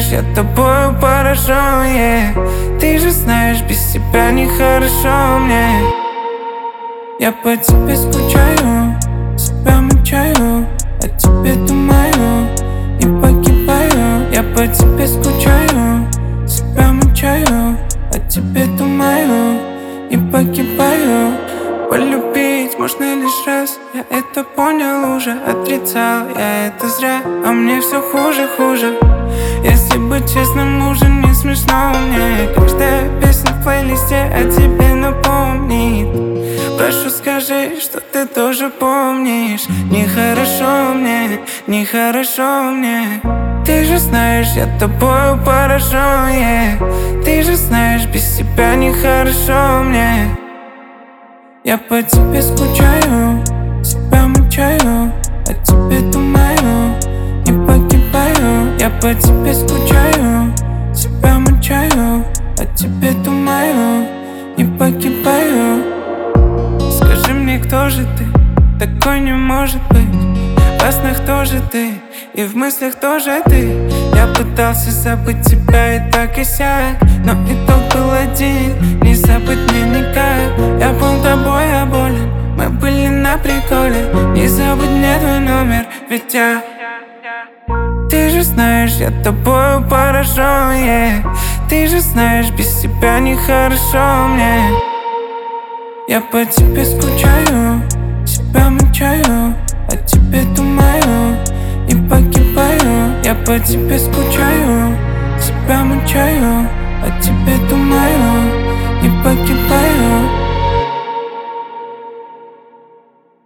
я тобою поражен, Ты же знаешь, без тебя нехорошо мне. Я по тебе скучаю, себя мучаю, о тебе думаю и погибаю. Я по тебе скучаю, себя мучаю, о тебе думаю и погибаю. Полюбить можно лишь раз, я это понял уже. Отрицал я это зря, а мне все хуже, хуже. Если быть честным, уже не смешно мне. Каждая песня в плейлисте о тебе напомнит. Прошу, скажи, что ты тоже помнишь. Нехорошо мне, нехорошо мне. Ты же знаешь, я тобою поражен, Ты же знаешь, без тебя нехорошо мне. Я по тебе скучаю, себя мучаю, о тебе думаю и погибаю. Я по тебе скучаю, себя мучаю, о тебе думаю и погибаю. Скажи мне, кто же ты? Такой не может быть. Во снах тоже ты, и в мыслях тоже ты. Я пытался забыть тебя и так и сяк, но итог был один, не забыть мне никак. Я был тобой оболен, мы были на приколе. Не забудь мне твой номер, ведь я... Ты же знаешь, я тобою поражен, Ты же знаешь, без тебя нехорошо мне. Я по тебе скучаю, себя мучаю, о тебе думаю и погибаю. Я по тебе скучаю, себя мучаю, о тебе думаю